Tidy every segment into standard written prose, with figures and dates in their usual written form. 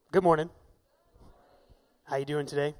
Good morning. How you doing today?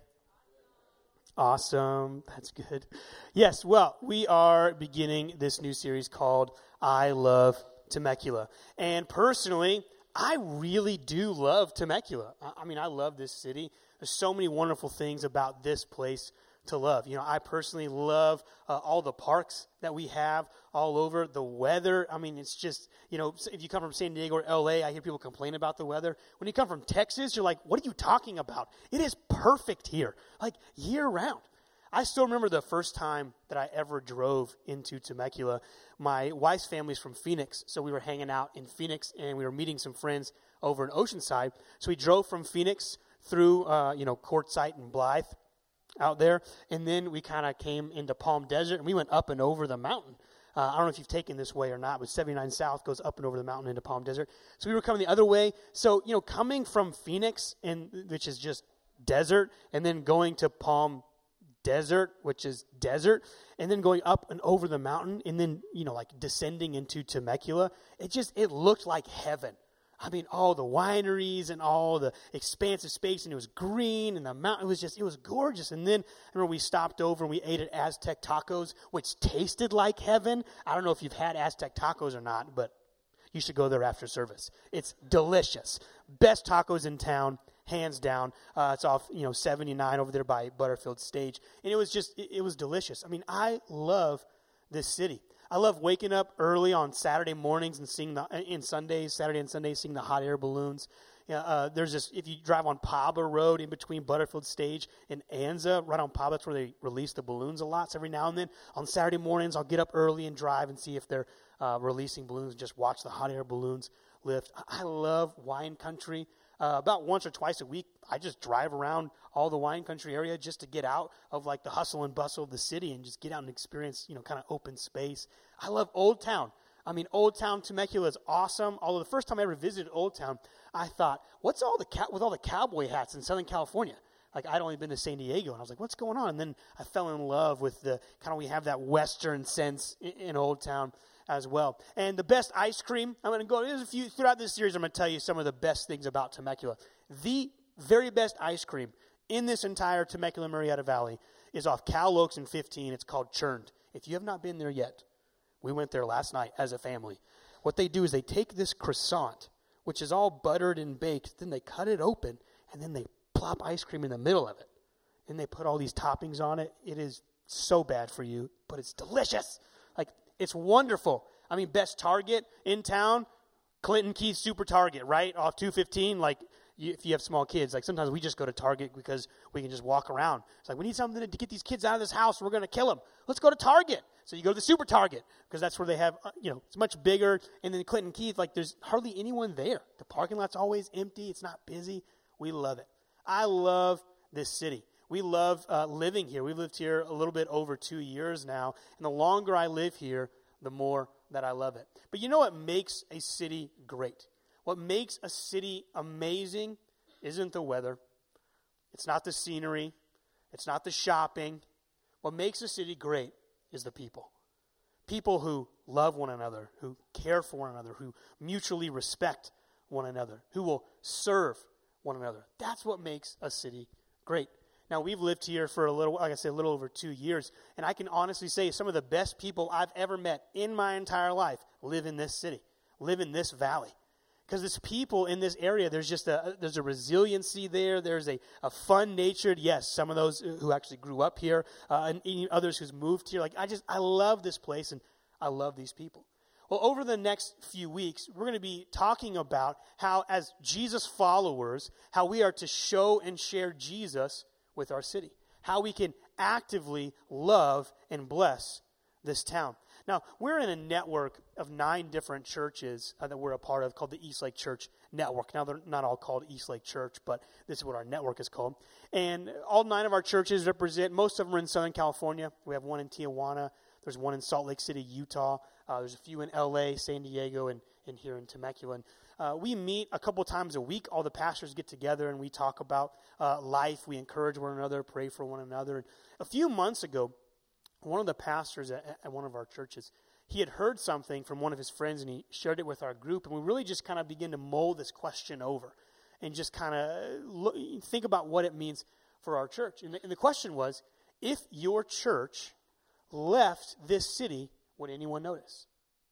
Awesome. That's good. Yes, well, we are beginning this new series called I Love Temecula. And personally, I really do love Temecula. I mean, I love this city. There's so many wonderful things about this place to love. You know, I personally love all the parks that we have all over, the weather. I mean, it's just, you know, if you come from San Diego or LA, I hear people complain about the weather. When you come from Texas, you're like, what are you talking about? It is perfect here, like year round. I still remember the first time that I ever drove into Temecula. My wife's family's from Phoenix, so we were hanging out in Phoenix, and we were meeting some friends over in Oceanside. So we drove from Phoenix through, Quartzsite and Blythe out there, and then we kind of came into Palm Desert, and we went up and over the mountain. I don't know if you've taken this way or not, but 79 South goes up and over the mountain into Palm Desert. So we were coming the other way. So, you know, coming from Phoenix, which is just desert, and then going to Palm Desert, which is desert, and then going up and over the mountain, and then, you know, like descending into Temecula, it looked like heaven. I mean, all the wineries and all the expansive space, and it was green, and the mountain, it was gorgeous. And then, I remember we stopped over and we ate at Aztec Tacos, which tasted like heaven. I don't know if you've had Aztec Tacos or not, but you should go there after service. It's delicious. Best tacos in town, hands down. It's off, 79 over there by Butterfield Stage. And it was delicious. I mean, I love this city. I love waking up early on Saturday mornings and seeing Saturday and Sunday, seeing the hot air balloons. If you drive on Paba Road in between Butterfield Stage and Anza, right on Paba, that's where they release the balloons a lot. So every now and then on Saturday mornings, I'll get up early and drive and see if they're releasing balloons and just watch the hot air balloons lift. I love wine country. About once or twice a week, I just drive around all the wine country area just to get out of like the hustle and bustle of the city and just get out and experience, kind of open space. I love Old Town. I mean, Old Town Temecula is awesome. Although the first time I ever visited Old Town, I thought, what's with all the cowboy hats in Southern California? Like, I'd only been to San Diego, and I was like, what's going on? And then I fell in love with we have that Western sense in Old Town as well. And the best ice cream, there's a few, throughout this series, I'm going to tell you some of the best things about Temecula. The very best ice cream in this entire Temecula-Murrieta Valley is off Cal Oaks and 15. It's called Churned. If you have not been there yet, we went there last night as a family. What they do is they take this croissant, which is all buttered and baked, then they cut it open, and then they plop ice cream in the middle of it. And they put all these toppings on it. It is so bad for you, but it's delicious. It's wonderful. I mean, best Target in town, Clinton Keith Super Target, right? Off 215, if you have small kids, sometimes we just go to Target because we can just walk around. It's like, we need something to get these kids out of this house. We're going to kill them. Let's go to Target. So you go to the Super Target because that's where they have, it's much bigger. And then Clinton Keith, there's hardly anyone there. The parking lot's always empty. It's not busy. We love it. I love this city. We love living here. We've lived here a little bit over 2 years now. And the longer I live here, the more that I love it. But you know what makes a city great? What makes a city amazing isn't the weather. It's not the scenery. It's not the shopping. What makes a city great is the people. People who love one another, who care for one another, who mutually respect one another, who will serve one another. That's what makes a city great. Now, we've lived here for a little over 2 years, and I can honestly say some of the best people I've ever met in my entire life live in this city, live in this valley. Because there's people in this area, there's a resiliency there, there's a fun-natured, yes, some of those who actually grew up here, and others who's moved here. I love this place, and I love these people. Well, over the next few weeks, we're going to be talking about how, as Jesus followers, how we are to show and share Jesus with our city, how we can actively love and bless this town. Now, we're in a network of 9 different churches that we're a part of called the Eastlake Church Network. Now, they're not all called Eastlake Church, but this is what our network is called. And all 9 of our churches represent, most of them are in Southern California. We have one in Tijuana. There's one in Salt Lake City, Utah. There's a few in LA, San Diego, and here in Temecula. And we meet a couple times a week. All the pastors get together and we talk about life. We encourage one another, pray for one another. And a few months ago, one of the pastors at one of our churches, he had heard something from one of his friends and he shared it with our group. And we really just kind of began to mull this question over. and just kind of think about what it means for our church. And the question was, if your church left this city, would anyone notice?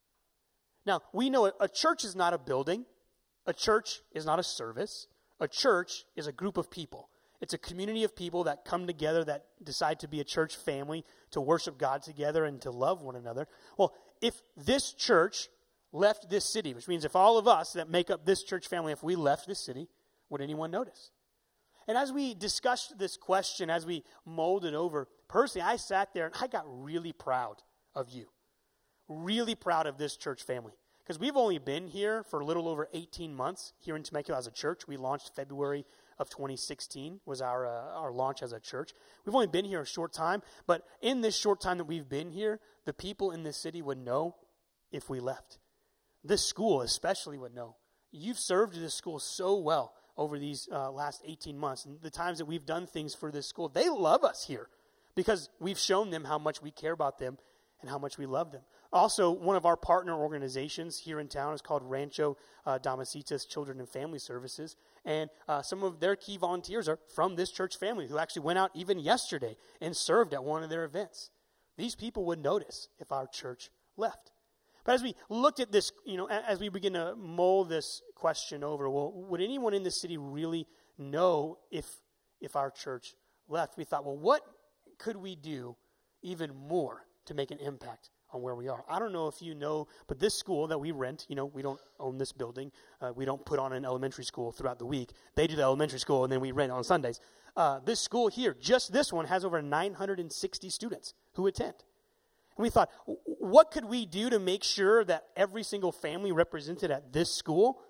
Now, we know a church is not a building. A church is not a service. A church is a group of people. It's a community of people that come together, that decide to be a church family, to worship God together and to love one another. Well, if this church left this city, which means if all of us that make up this church family, if we left this city, would anyone notice? And as we discussed this question, as we mulled it over, personally, I sat there and I got really proud of you. Really proud of this church family. Because we've only been here for a little over 18 months here in Temecula as a church. We launched February of 2016 was our launch as a church. We've only been here a short time, but in this short time that we've been here, the people in this city would know if we left. This school especially would know. You've served this school so well over these last 18 months. And the times that we've done things for this school, they love us here because we've shown them how much we care about them and how much we love them. Also, one of our partner organizations here in town is called Rancho Damasitas Children and Family Services. And some of their key volunteers are from this church family who actually went out even yesterday and served at one of their events. These people would notice if our church left. But as we looked at this, as we begin to mull this question over, well, would anyone in this city really know if our church left? We thought, well, what could we do even more to make an impact on where we are? I don't know if you know, but this school that we rent, we don't own this building. We don't put on an elementary school throughout the week. They do the elementary school, and then we rent on Sundays. This school here, just this one, has over 960 students who attend. And we thought, what could we do to make sure that every single family represented at this school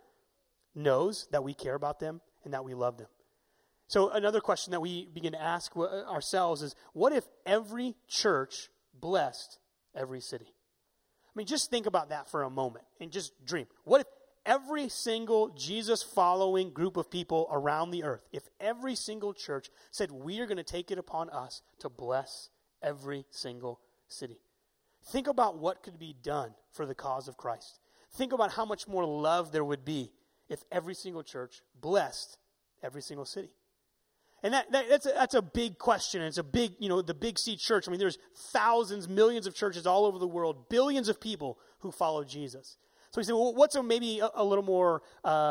knows that we care about them and that we love them? So another question that we begin to ask ourselves is, what if every church blessed every city? I mean, just think about that for a moment and just dream. What if every single Jesus-following group of people around the earth, if every single church said, we are going to take it upon us to bless every single city? Think about what could be done for the cause of Christ. Think about how much more love there would be if every single church blessed every single city. And that's a big question. It's a big, the Big C church. I mean, there's thousands, millions of churches all over the world, billions of people who follow Jesus. So we say, well, what's maybe a little more,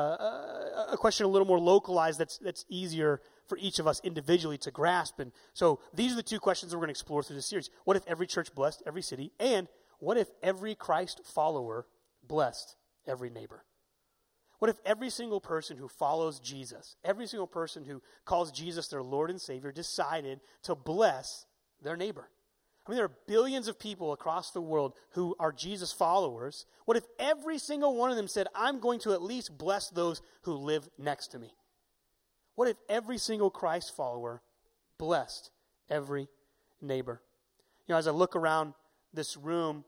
a question a little more localized that's easier for each of us individually to grasp? And so these are the two questions that we're going to explore through this series. What if every church blessed every city? And what if every Christ follower blessed every neighbor? What if every single person who follows Jesus, every single person who calls Jesus their Lord and Savior, decided to bless their neighbor? I mean, there are billions of people across the world who are Jesus followers. What if every single one of them said, I'm going to at least bless those who live next to me? What if every single Christ follower blessed every neighbor? As I look around this room,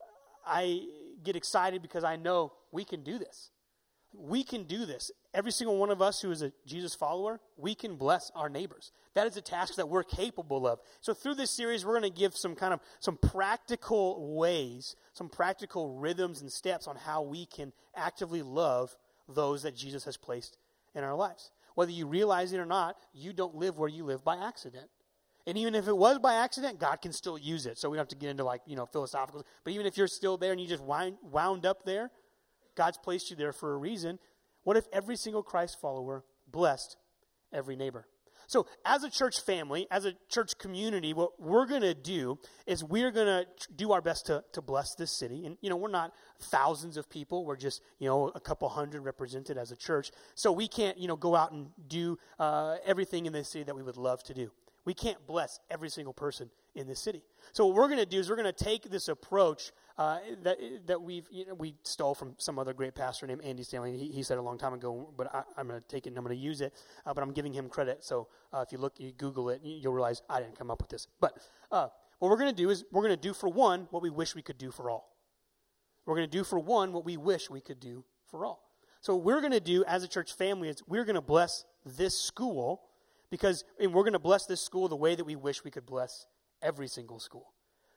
I get excited because I know we can do this. We can do this. Every single one of us who is a Jesus follower, we can bless our neighbors. That is a task that we're capable of. So through this series, we're going to give some practical ways, some practical rhythms and steps on how we can actively love those that Jesus has placed in our lives. Whether you realize it or not, you don't live where you live by accident. And even if it was by accident, God can still use it. So we don't have to get into philosophical. But even if you're still there and you just wound up there, God's placed you there for a reason. What if every single Christ follower blessed every neighbor? So as a church family, as a church community, what we're going to do is we're going to do our best to bless this city. And, we're not thousands of people. We're just, a couple hundred represented as a church. So we can't, go out and do everything in this city that we would love to do. We can't bless every single person in this city. So what we're going to do is we're going to take this approach that we stole from some other great pastor named Andy Stanley. He said a long time ago, but I'm going to take it and I'm going to use it. But I'm giving him credit. So if you Google it, you'll realize I didn't come up with this. But what we're going to do is we're going to do for one what we wish we could do for all. We're going to do for one what we wish we could do for all. So what we're going to do as a church family is we're going to bless this school and we're going to bless this school the way that we wish we could bless every single school.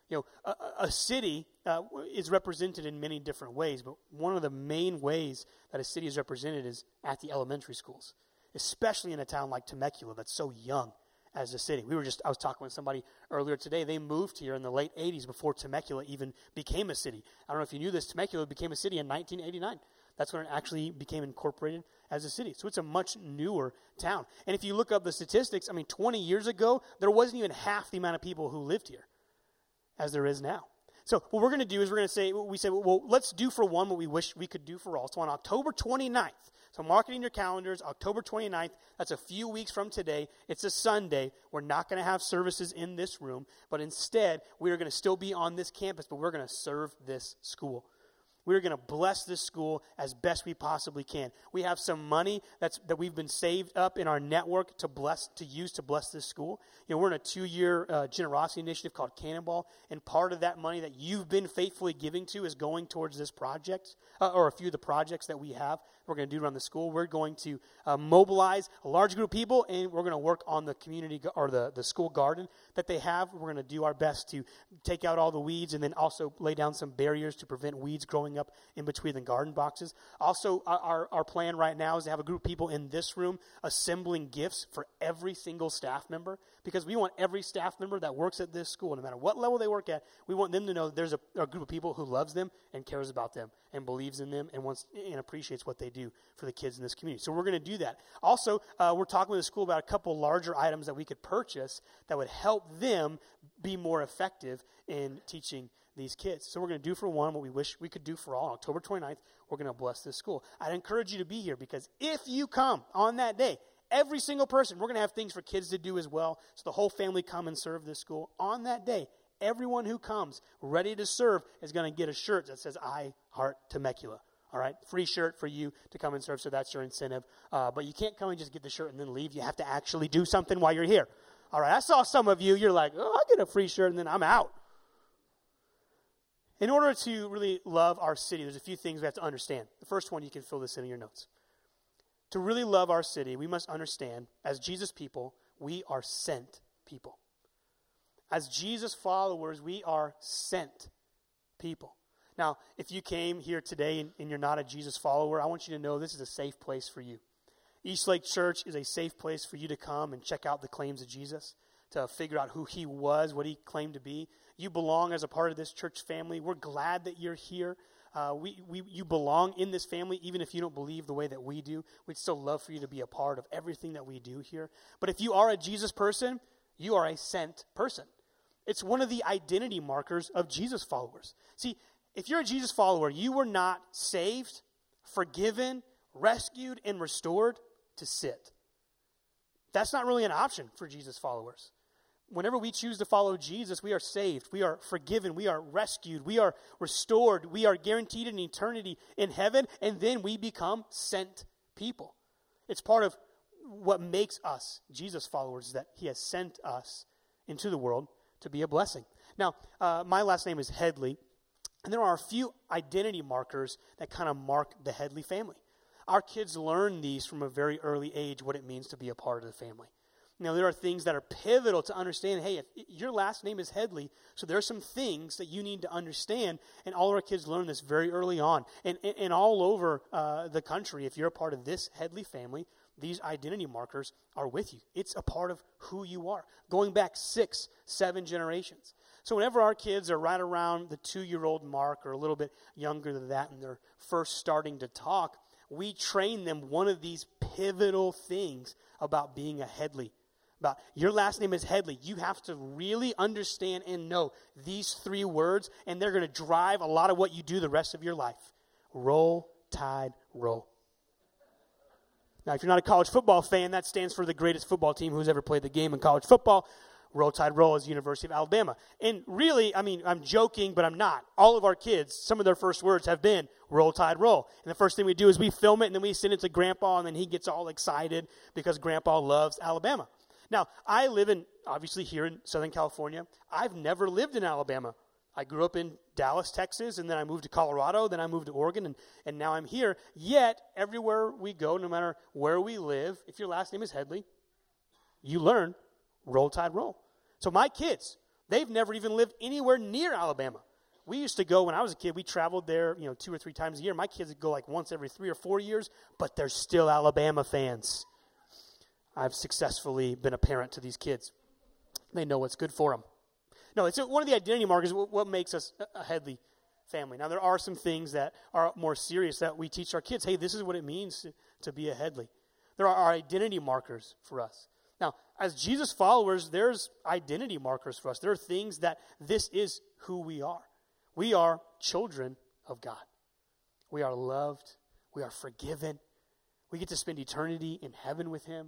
A city is represented in many different ways, but one of the main ways that a city is represented is at the elementary schools. especially in a town like Temecula that's so young as a city. I was talking with somebody earlier today. They moved here in the late 80s before Temecula even became a city. I don't know if you knew this. Temecula became a city in 1989. That's when it actually became incorporated as a city. So it's a much newer town. And if you look up the statistics, 20 years ago, there wasn't even half the amount of people who lived here as there is now. So what we're going to do is let's do for one what we wish we could do for all. So on October 29th, so marking your calendars, October 29th, that's a few weeks from today. It's a Sunday. We're not going to have services in this room, but instead, we are going to still be on this campus, but we're going to serve this school. We're going to bless this school as best we possibly can. We have some money that we've been saved up in our network to use to bless this school. We're in a 2-year generosity initiative called Cannonball, and part of that money that you've been faithfully giving to is going towards this project, or a few of the projects that we have. We're going to do around the school. We're going to mobilize a large group of people, and we're going to work on the community or the school garden that they have. We're going to do our best to take out all the weeds and then also lay down some barriers to prevent weeds growing up in between the garden boxes. Also, our plan right now is to have a group of people in this room assembling gifts for every single staff member, because we want every staff member that works at this school, no matter what level they work at, we want them to know there's a group of people who loves them and cares about them and believes in them and appreciates what they do for the kids in this community. So we're going to do that. Also, we're talking with the school about a couple larger items that we could purchase that would help them be more effective in teaching these kids. So we're going to do for one what we wish we could do for all. On October 29th, we're going to bless this school. I'd encourage you to be here, because if you come on that day, every single person, we're going to have things for kids to do as well. So the whole family come and serve this school. On that day, everyone who comes ready to serve is going to get a shirt that says, I Heart Temecula. All right, free shirt for you to come and serve, so that's your incentive. But you can't come and just get the shirt and then leave. You have to actually do something while you're here. All right, I saw some of you, you're like, I get a free shirt and then I'm out. In order to really love our city, there's a few things we have to understand. The first one, you can fill this in your notes. To really love our city, we must understand, as Jesus people, we are sent people. As Jesus followers, we are sent people. Now, if you came here today and you're not a Jesus follower, I want you to know this is a safe place for you. Eastlake Church is a safe place for you to come and check out the claims of Jesus, to figure out who he was, what he claimed to be. You belong as a part of this church family. We're glad that you're here. You belong in this family, even if you don't believe the way that we do. We'd still love for you to be a part of everything that we do here. But if you are a Jesus person, you are a sent person. It's one of the identity markers of Jesus followers. See, if you're a Jesus follower, you were not saved, forgiven, rescued, and restored to sit. That's not really an option for Jesus followers. Whenever we choose to follow Jesus, we are saved, we are forgiven, we are rescued, we are restored, we are guaranteed an eternity in heaven, and then we become sent people. It's part of what makes us Jesus followers, that he has sent us into the world to be a blessing. Now, my last name is Headley, and there are a few identity markers that kind of mark the Headley family. Our kids learn these from a very early age, what it means to be a part of the family. Now, there are things that are pivotal to understand. Hey, if your last name is Headley, so there are some things that you need to understand, and all of our kids learn this very early on. And all over the country, if you're a part of this Headley family, these identity markers are with you. It's a part of who you are, going back 6, 7 generations. So whenever our kids are right around the 2-year-old mark or a little bit younger than that, and they're first starting to talk, we train them one of these pivotal things about being a Headley. About your last name is Headley. You have to really understand and know these 3 words, and they're going to drive a lot of what you do the rest of your life. Roll, Tide, roll. Now, if you're not a college football fan, that stands for the greatest football team who's ever played the game in college football. Roll Tide Roll is University of Alabama. And really, I'm joking, but I'm not. All of our kids, some of their first words have been Roll Tide Roll. And the first thing we do is we film it, and then we send it to Grandpa, and then he gets all excited because Grandpa loves Alabama. Now, I live obviously here in Southern California. I've never lived in Alabama. I grew up in Dallas, Texas, and then I moved to Colorado, then I moved to Oregon, and now I'm here. Yet, everywhere we go, no matter where we live, if your last name is Headley, you learn Roll Tide Roll. So my kids, they've never even lived anywhere near Alabama. We used to go, when I was a kid, we traveled there 2 or 3 times a year. My kids would go like once every 3 or 4 years, but they're still Alabama fans. I've successfully been a parent to these kids. They know what's good for them. No, it's one of the identity markers, what makes us a Headley family. Now, there are some things that are more serious that we teach our kids. Hey, this is what it means to be a Headley. There are our identity markers for us. Now, as Jesus followers, there's identity markers for us. There are things that this is who we are. We are children of God. We are loved. We are forgiven. We get to spend eternity in heaven with him.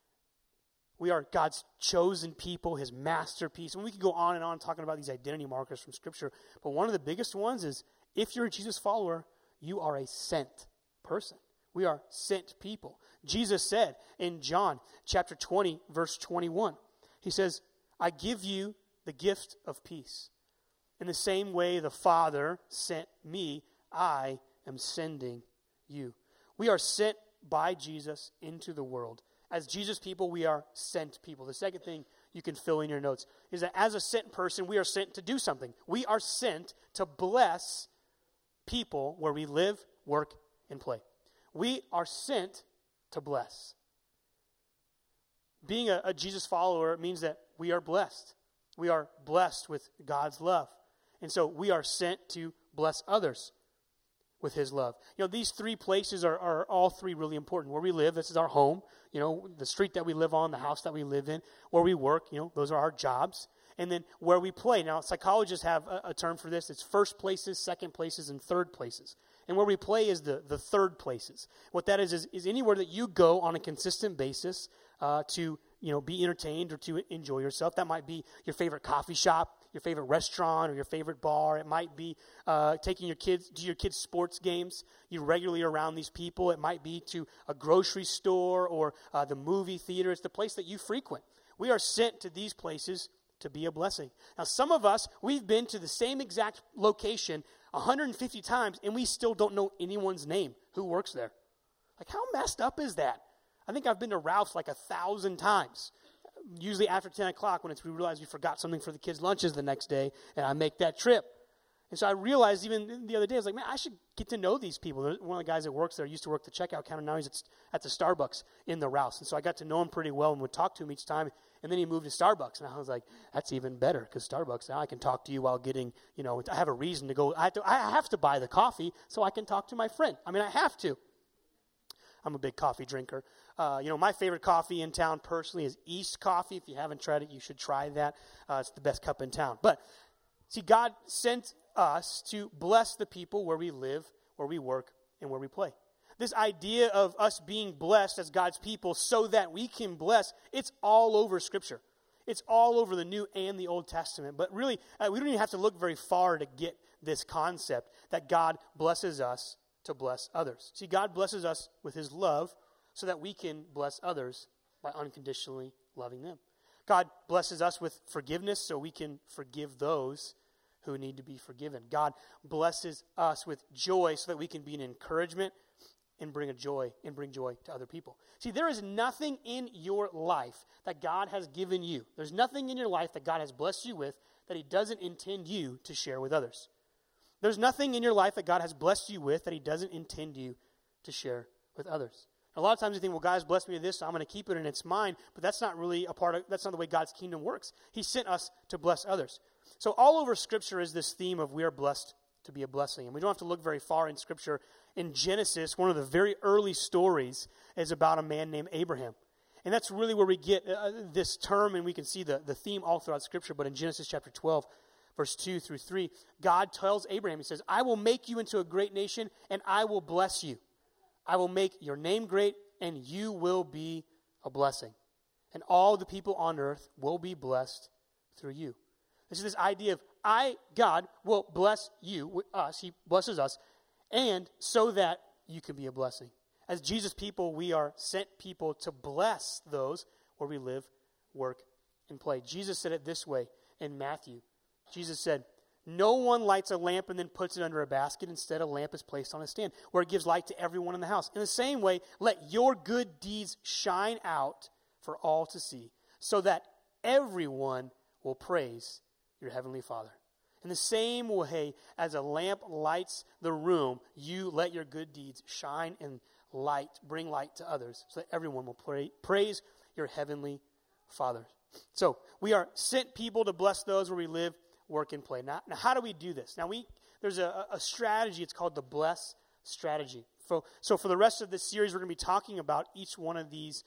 We are God's chosen people, his masterpiece. And we could go on and on talking about these identity markers from Scripture. But one of the biggest ones is if you're a Jesus follower, you are a sent person. We are sent people. Jesus said in John chapter 20, verse 21, he says, I give you the gift of peace. In the same way the Father sent me, I am sending you. We are sent by Jesus into the world. As Jesus people, we are sent people. The second thing you can fill in your notes is that as a sent person, we are sent to do something. We are sent to bless people where we live, work, and play. We are sent to bless. Being a Jesus follower means that we are blessed. We are blessed with God's love. And so we are sent to bless others with his love. You know, these three places are all three really important. Where we live, this is our home. You know, the street that we live on, the house that we live in. Where we work, you know, those are our jobs. And then where we play. Now, psychologists have a term for this. It's first places, second places, and third places. And where we play is the third places. What that is anywhere that you go on a consistent basis to, you know, be entertained or to enjoy yourself. That might be your favorite coffee shop, your favorite restaurant, or your favorite bar. It might be taking your kids to your kids' sports games. You're regularly around these people. It might be to a grocery store or the movie theater. It's the place that you frequent. We are sent to these places to be a blessing. Now, some of us, we've been to the same exact location 150 times, and we still don't know anyone's name who works there. Like, how messed up is that? I think I've been to Ralph's like 1,000 times. Usually after 10 o'clock when we realize we forgot something for the kids' lunches the next day, and I make that trip. And so I realized even the other day, I was like, man, I should get to know these people. One of the guys that works there used to work the checkout counter. Now he's at the Starbucks in the Ralph's. And so I got to know him pretty well and would talk to him each time. And then he moved to Starbucks. And I was like, that's even better because Starbucks, now I can talk to you while getting, you know, I have a reason to go. I have to buy the coffee so I can talk to my friend. I mean, I have to. I'm a big coffee drinker. You know, my favorite coffee in town personally is East Coffee. If you haven't tried it, you should try that. It's the best cup in town. But see, God sent us to bless the people where we live, where we work, and where we play. This idea of us being blessed as God's people so that we can bless, it's all over Scripture. It's all over the New and the Old Testament. But really, we don't even have to look very far to get this concept that God blesses us to bless others. See, God blesses us with his love so that we can bless others by unconditionally loving them. God blesses us with forgiveness so we can forgive those who need to be forgiven. God blesses us with joy so that we can be an encouragement and bring joy to other people. See, there is nothing in your life that God has given you. There's nothing in your life that God has blessed you with that he doesn't intend you to share with others. There's nothing in your life that God has blessed you with that he doesn't intend you to share with others. A lot of times you think, well, God has blessed me with this, so I'm going to keep it and it's mine, but that's not really that's not the way God's kingdom works. He sent us to bless others. So all over Scripture is this theme of we are blessed to be a blessing. And we don't have to look very far in Scripture. In Genesis, one of the very early stories is about a man named Abraham. And that's really where we get this term, and we can see the theme all throughout Scripture. But in Genesis chapter 12, verse 2 through 3, God tells Abraham, he says, I will make you into a great nation, and I will bless you. I will make your name great, and you will be a blessing. And all the people on earth will be blessed through you. This is this idea of God, will bless you, us, he blesses us, and so that you can be a blessing. As Jesus people, we are sent people to bless those where we live, work, and play. Jesus said it this way in Matthew. Jesus said, no one lights a lamp and then puts it under a basket. Instead, a lamp is placed on a stand where it gives light to everyone in the house. In the same way, let your good deeds shine out for all to see, so that everyone will praise your heavenly Father. In the same way as a lamp lights the room, you let your good deeds shine and light, bring light to others, so that everyone will praise your heavenly Father. So we are sent people to bless those where we live, work, and play. Now how do we do this? Now there's a strategy. It's called the Bless strategy. So for the rest of this series, we're going to be talking about each one of these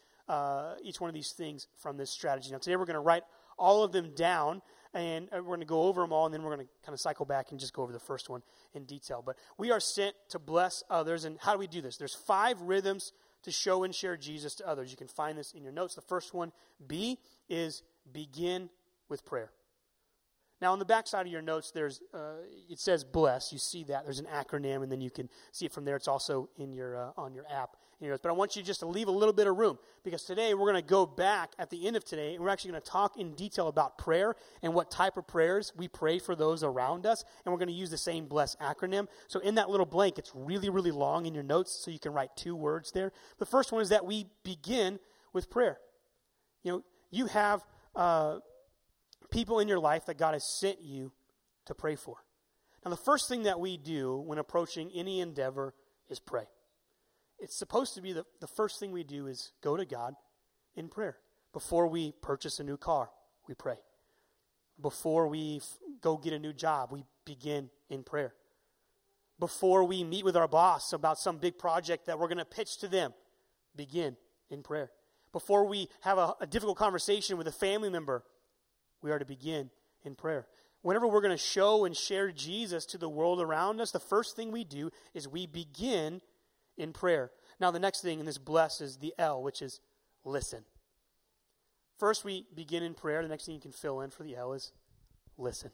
things from this strategy. Now today we're going to write all of them down, and we're going to go over them all, and then we're going to kind of cycle back and just go over the first one in detail. But we are sent to bless others, and how do we do this? There's 5 rhythms to show and share Jesus to others. You can find this in your notes. The first one, B, is begin with prayer. Now, on the back side of your notes, it says bless. You see that. There's an acronym, and then you can see it from there. It's also in your on your app. But I want you just to leave a little bit of room, because today we're going to go back at the end of today, and we're actually going to talk in detail about prayer and what type of prayers we pray for those around us, and we're going to use the same bless acronym. So in that little blank, it's really, really long in your notes, so you can write 2 words there. The first one is that we begin with prayer. You have people in your life that God has sent you to pray for. Now, the first thing that we do when approaching any endeavor is pray. It's supposed to be the first thing we do is go to God in prayer. Before we purchase a new car, we pray. Before we go get a new job, we begin in prayer. Before we meet with our boss about some big project that we're going to pitch to them, begin in prayer. Before we have a difficult conversation with a family member, we are to begin in prayer. Whenever we're going to show and share Jesus to the world around us, the first thing we do is we begin in prayer. Now, the next thing in this bless is the L, which is listen. First, we begin in prayer. The next thing you can fill in for the L is listen.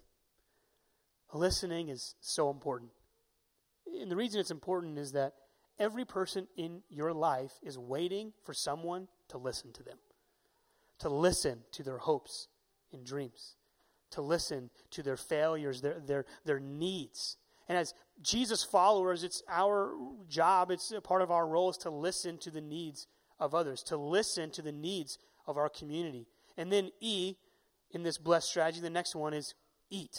Listening is so important. And the reason it's important is that every person in your life is waiting for someone to listen to them, to listen to their hopes and dreams, to listen to their failures, their needs. And as Jesus followers, it's our job, it's a part of our role is to listen to the needs of others, to listen to the needs of our community. And then E, in this blessed strategy, the next one is eat.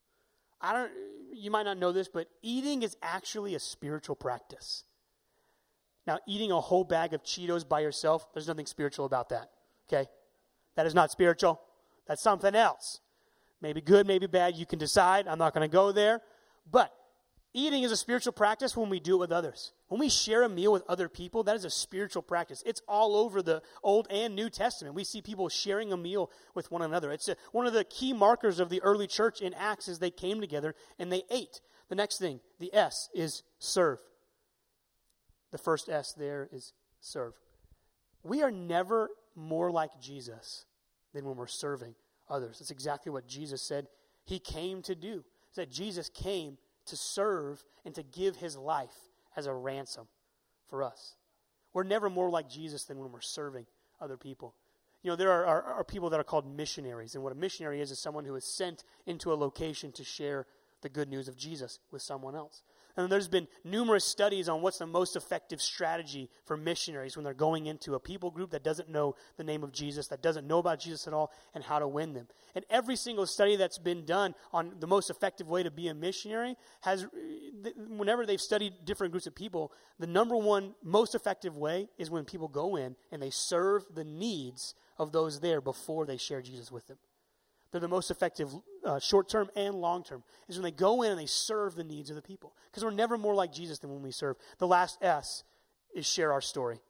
You might not know this, but eating is actually a spiritual practice. Now, eating a whole bag of Cheetos by yourself, there's nothing spiritual about that, okay? That is not spiritual. That's something else. Maybe good, maybe bad. You can decide. I'm not going to go there. But eating is a spiritual practice when we do it with others. When we share a meal with other people, that is a spiritual practice. It's all over the Old and New Testament. We see people sharing a meal with one another. It's one of the key markers of the early church in Acts is they came together and they ate. The next thing, the S, is serve. The first S there is serve. We are never more like Jesus than when we're serving others. That's exactly what Jesus said he came to do. That Jesus came to serve and to give his life as a ransom for us. We're never more like Jesus than when we're serving other people. There are people that are called missionaries, and what a missionary is someone who is sent into a location to share the good news of Jesus with someone else. And there's been numerous studies on what's the most effective strategy for missionaries when they're going into a people group that doesn't know the name of Jesus, that doesn't know about Jesus at all, and how to win them. And every single study that's been done on the most effective way to be a missionary whenever they've studied different groups of people, the number one most effective way is when people go in and they serve the needs of those there before they share Jesus with them. They're the most effective short-term and long-term, is when they go in and they serve the needs of the people. Because we're never more like Jesus than when we serve. The last S is share our story.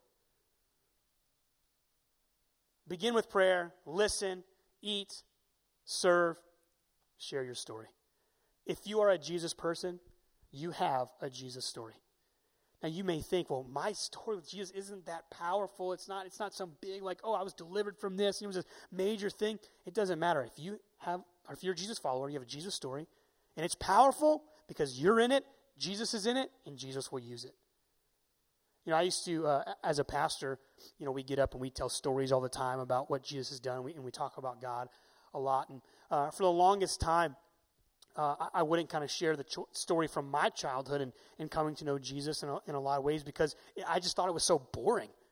Begin with prayer, listen, eat, serve, share your story. If you are a Jesus person, you have a Jesus story. Now you may think, well, my story with Jesus isn't that powerful. It's not some big, like, oh, I was delivered from this. It was a major thing. It doesn't matter. If you're a Jesus follower, you have a Jesus story, and it's powerful because you're in it, Jesus is in it, and Jesus will use it. I used to, as a pastor, we get up and we tell stories all the time about what Jesus has done, and we talk about God a lot. And for the longest time, I wouldn't kind of share the story from my childhood and coming to know Jesus in a lot of ways because I just thought it was so boring.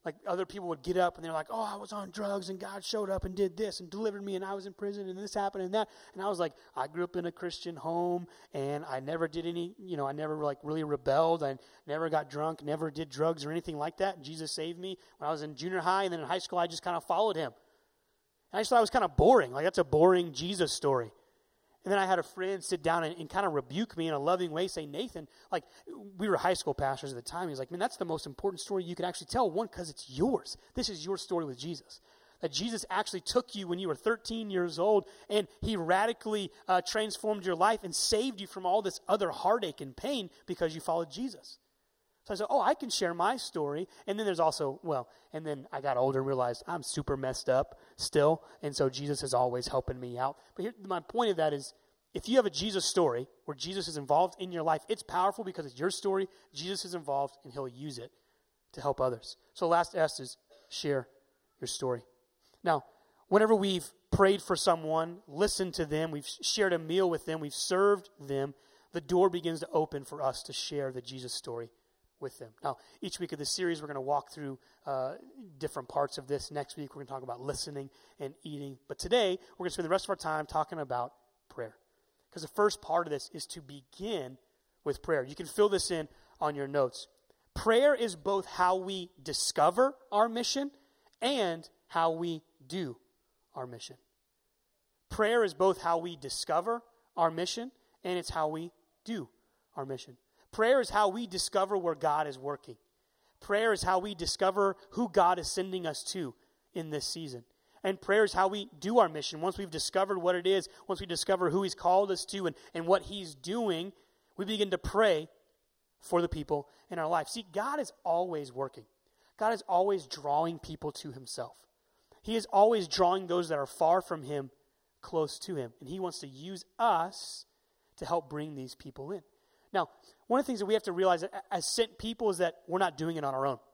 Like other people would get up and they're like, oh, I was on drugs and God showed up and did this and delivered me and I was in prison and this happened and that. And I was like, I grew up in a Christian home and I never did any, I never like really rebelled. I never got drunk, never did drugs or anything like that. And Jesus saved me when I was in junior high, and then in high school I just kind of followed him. And I just thought it was kind of boring. Like that's a boring Jesus story. And then I had a friend sit down and kind of rebuke me in a loving way, say, Nathan, like we were high school pastors at the time. He's like, man, that's the most important story you could actually tell. One, because it's yours. This is your story with Jesus. That Jesus actually took you when you were 13 years old and he radically transformed your life and saved you from all this other heartache and pain because you followed Jesus. So I said, I can share my story. And then there's also, and then I got older and realized I'm super messed up still. And so Jesus is always helping me out. But here, my point of that is, if you have a Jesus story where Jesus is involved in your life, it's powerful because it's your story. Jesus is involved and he'll use it to help others. So last S is share your story. Now, whenever we've prayed for someone, listened to them, we've shared a meal with them, we've served them, the door begins to open for us to share the Jesus story with them. Now, each week of this series, we're going to walk through different parts of this. Next week, we're going to talk about listening and eating. But today, we're going to spend the rest of our time talking about prayer. Because the first part of this is to begin with prayer. You can fill this in on your notes. Prayer is both how we discover our mission and how we do our mission. Prayer is both how we discover our mission and it's how we do our mission. Prayer is how we discover where God is working. Prayer is how we discover who God is sending us to in this season. And prayer is how we do our mission. Once we've discovered what it is, once we discover who he's called us to and what he's doing, we begin to pray for the people in our life. See, God is always working. God is always drawing people to himself. He is always drawing those that are far from him close to him. And he wants to use us to help bring these people in. Now, one of the things that we have to realize as sent people is that we're not doing it on our own.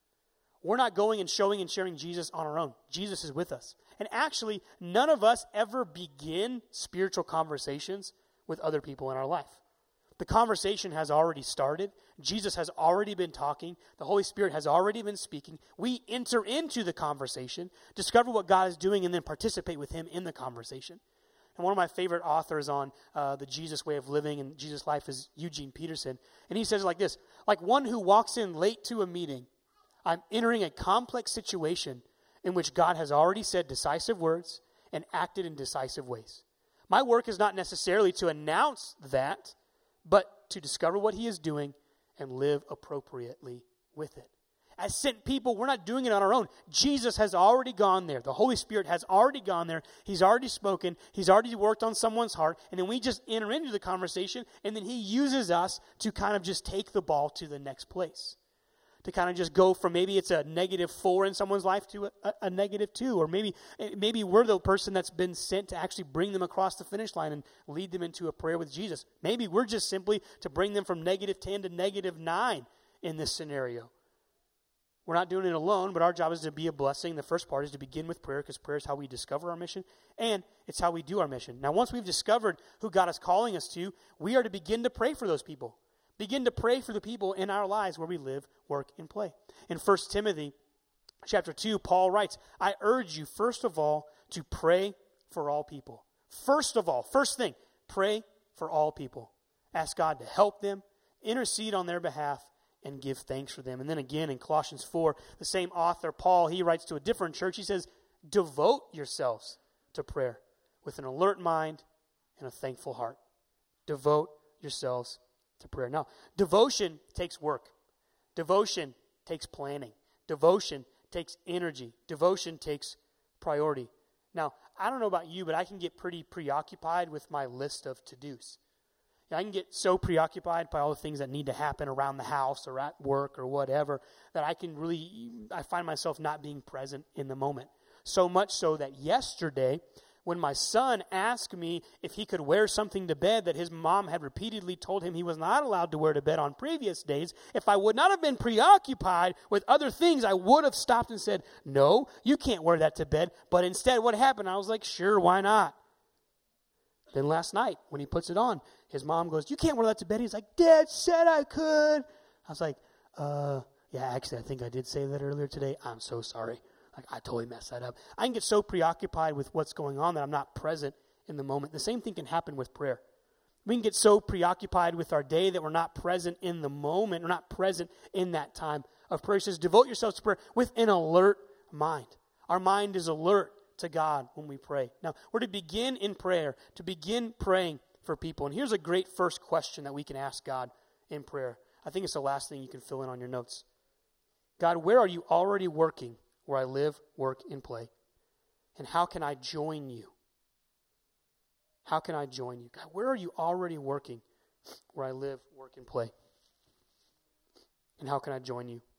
We're not going and showing and sharing Jesus on our own. Jesus is with us. And actually, none of us ever begin spiritual conversations with other people in our life. The conversation has already started. Jesus has already been talking. The Holy Spirit has already been speaking. We enter into the conversation, discover what God is doing, and then participate with him in the conversation. And one of my favorite authors on the Jesus way of living and Jesus life is Eugene Peterson. And he says it like this: like one who walks in late to a meeting, I'm entering a complex situation in which God has already said decisive words and acted in decisive ways. My work is not necessarily to announce that, but to discover what he is doing and live appropriately with it. As sent people, we're not doing it on our own. Jesus has already gone there. The Holy Spirit has already gone there. He's already spoken. He's already worked on someone's heart. And then we just enter into the conversation, and then he uses us to kind of just take the ball to the next place. To kind of just go from maybe it's a -4 in someone's life to a -2. Or maybe we're the person that's been sent to actually bring them across the finish line and lead them into a prayer with Jesus. Maybe we're just simply to bring them from -10 to -9 in this scenario. We're not doing it alone, but our job is to be a blessing. The first part is to begin with prayer, because prayer is how we discover our mission, and it's how we do our mission. Now, once we've discovered who God is calling us to, we are to begin to pray for those people. Begin to pray for the people in our lives where we live, work, and play. In 1 Timothy chapter 2, Paul writes, I urge you, first of all, to pray for all people. First of all, first thing, pray for all people. Ask God to help them, intercede on their behalf, and give thanks for them. And then again in Colossians 4, the same author, Paul, he writes to a different church. He says, devote yourselves to prayer with an alert mind and a thankful heart. Devote yourselves to prayer. Now, devotion takes work. Devotion takes planning. Devotion takes energy. Devotion takes priority. Now, I don't know about you, but I can get pretty preoccupied with my list of to-dos. I can get so preoccupied by all the things that need to happen around the house or at work or whatever that I find myself not being present in the moment. So much so that yesterday, when my son asked me if he could wear something to bed that his mom had repeatedly told him he was not allowed to wear to bed on previous days, if I would not have been preoccupied with other things, I would have stopped and said, no, you can't wear that to bed. But instead, what happened? I was like, sure, why not? Then last night, when he puts it on, his mom goes, you can't wear that to bed. He's like, Dad said I could. I was like, Yeah, actually, I think I did say that earlier today. I'm so sorry. Like, I totally messed that up. I can get so preoccupied with what's going on that I'm not present in the moment. The same thing can happen with prayer. We can get so preoccupied with our day that we're not present in the moment. We're not present in that time of prayer. It says, devote yourselves to prayer with an alert mind. Our mind is alert to God when we pray. Now, we're to begin in prayer, to begin praying for people. And here's a great first question that we can ask God in prayer. I think it's the last thing you can fill in on your notes. God, where are you already working where I live, work, and play? And how can I join you? How can I join you? God, where are you already working where I live, work, and play? And how can I join you?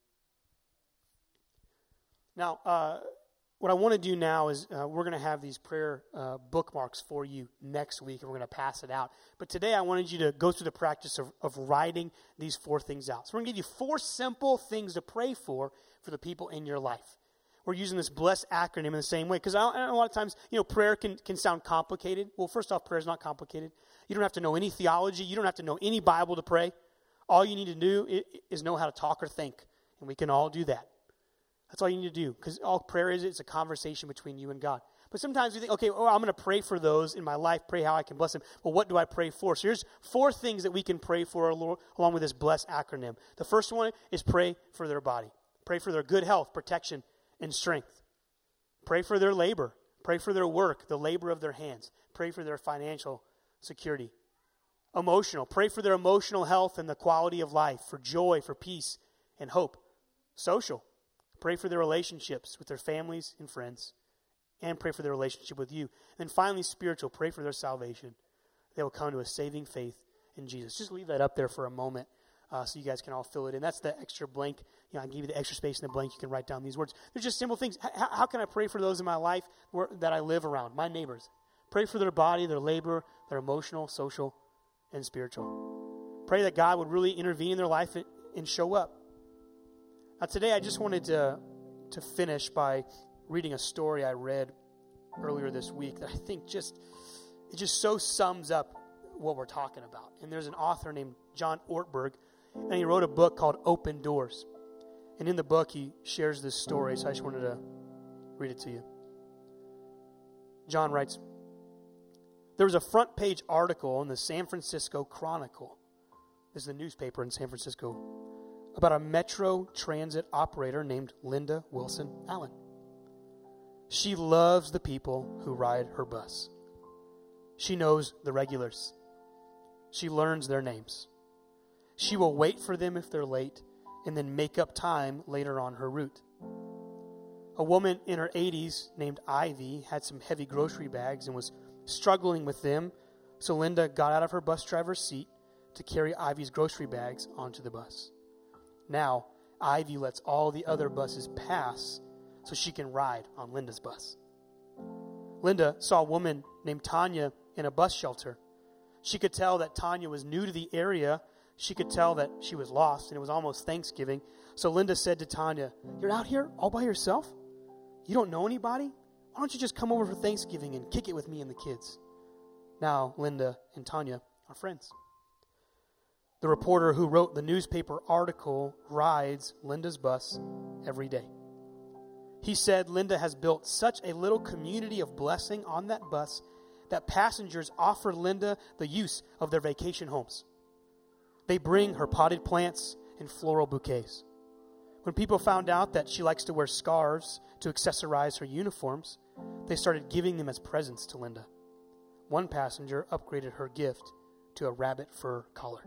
Now, what I want to do now is we're going to have these prayer bookmarks for you next week, and we're going to pass it out. But today I wanted you to go through the practice of writing these 4 things out. So we're going to give you 4 simple things to pray for the people in your life. We're using this BLESS acronym in the same way, because a lot of times, prayer can sound complicated. Well, first off, prayer is not complicated. You don't have to know any theology. You don't have to know any Bible to pray. All you need to do is know how to talk or think, and we can all do that. That's all you need to do, because all prayer is, it's a conversation between you and God. But sometimes we think, okay, I'm going to pray for those in my life, pray how I can bless them. Well, what do I pray for? So here's 4 things that we can pray for along with this BLESS acronym. The first one is pray for their body. Pray for their good health, protection, and strength. Pray for their labor. Pray for their work, the labor of their hands. Pray for their financial security. Emotional. Pray for their emotional health and the quality of life, for joy, for peace, and hope. Social. Pray for their relationships with their families and friends. And pray for their relationship with you. And then finally, spiritual. Pray for their salvation. They will come to a saving faith in Jesus. Just leave that up there for a moment so you guys can all fill it in. That's the extra blank. I give you the extra space in the blank. You can write down these words. They're just simple things. How can I pray for those in my life that I live around, my neighbors? Pray for their body, their labor, their emotional, social, and spiritual. Pray that God would really intervene in their life and show up. Now, today I just wanted to finish by reading a story I read earlier this week that I think it just so sums up what we're talking about. And there's an author named John Ortberg, and he wrote a book called Open Doors. And in the book, he shares this story, so I just wanted to read it to you. John writes, there was a front page article in the San Francisco Chronicle. This is the newspaper in San Francisco, about a Metro Transit operator named Linda Wilson Allen. She loves the people who ride her bus. She knows the regulars. She learns their names. She will wait for them if they're late and then make up time later on her route. A woman in her 80s named Ivy had some heavy grocery bags and was struggling with them, so Linda got out of her bus driver's seat to carry Ivy's grocery bags onto the bus. Now, Ivy lets all the other buses pass so she can ride on Linda's bus. Linda saw a woman named Tanya in a bus shelter. She could tell that Tanya was new to the area. She could tell that she was lost, and it was almost Thanksgiving. So Linda said to Tanya, "You're out here all by yourself? You don't know anybody? Why don't you just come over for Thanksgiving and kick it with me and the kids?" Now, Linda and Tanya are friends. The reporter who wrote the newspaper article rides Linda's bus every day. He said Linda has built such a little community of blessing on that bus that passengers offer Linda the use of their vacation homes. They bring her potted plants and floral bouquets. When people found out that she likes to wear scarves to accessorize her uniforms, they started giving them as presents to Linda. One passenger upgraded her gift to a rabbit fur collar.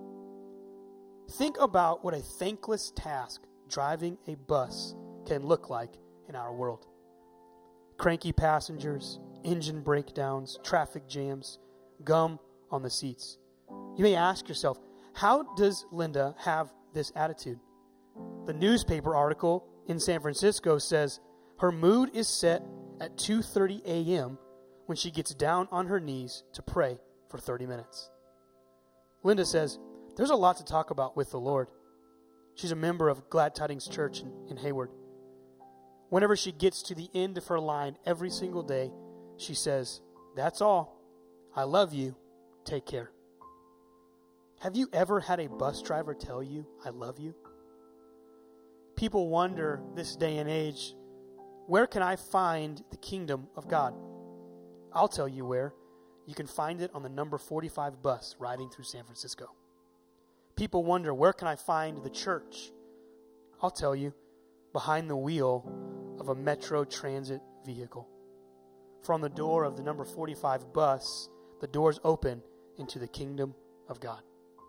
Think about what a thankless task driving a bus can look like in our world. Cranky passengers, engine breakdowns, traffic jams, gum on the seats. You may ask yourself, how does Linda have this attitude? The newspaper article in San Francisco says her mood is set at 2:30 a.m. when she gets down on her knees to pray for 30 minutes. Linda says, there's a lot to talk about with the Lord. She's a member of Glad Tidings Church in Hayward. Whenever she gets to the end of her line every single day, she says, "That's all. I love you. Take care." Have you ever had a bus driver tell you, "I love you"? People wonder this day and age, where can I find the kingdom of God? I'll tell you where. You can find it on the number 45 bus riding through San Francisco. People wonder, where can I find the church? I'll tell you, behind the wheel of a Metro Transit vehicle. From the door of the number 45 bus, the doors open into the kingdom of God.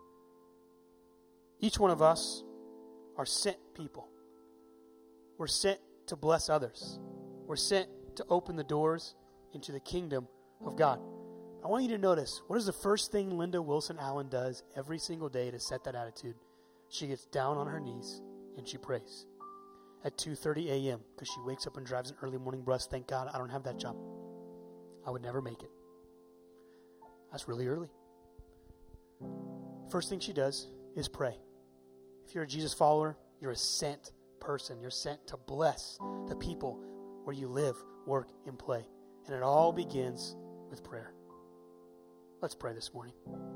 Each one of us are sent people. We're sent to bless others. We're sent to open the doors into the kingdom of God. I want you to notice, what is the first thing Linda Wilson Allen does every single day to set that attitude? She gets down on her knees and she prays at 2:30 a.m. because she wakes up and drives an early morning bus. Thank God I don't have that job. I would never make it. That's really early. First thing she does is pray. If you're a Jesus follower, you're a sent person. You're sent to bless the people where you live, work, and play. And it all begins with prayer. Let's pray this morning.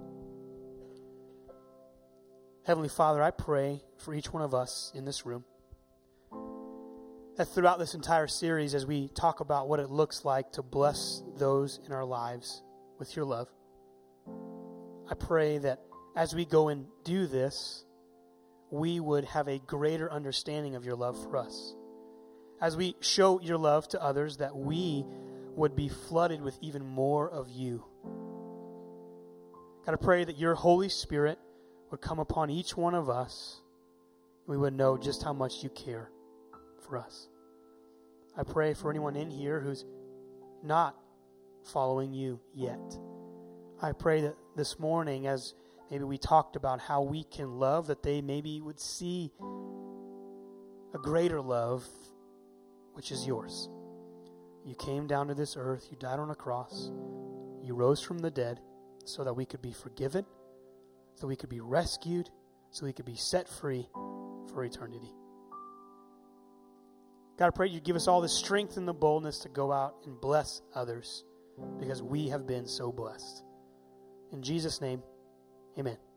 Heavenly Father, I pray for each one of us in this room that throughout this entire series, as we talk about what it looks like to bless those in our lives with your love, I pray that as we go and do this, we would have a greater understanding of your love for us. As we show your love to others, that we would be flooded with even more of you. God, I pray that your Holy Spirit would come upon each one of us. We would know just how much you care for us. I pray for anyone in here who's not following you yet. I pray that this morning, as maybe we talked about how we can love, that they maybe would see a greater love, which is yours. You came down to this earth, you died on a cross, you rose from the dead so that we could be forgiven, so we could be rescued, so we could be set free for eternity. God, I pray you give us all the strength and the boldness to go out and bless others because we have been so blessed. In Jesus' name, amen.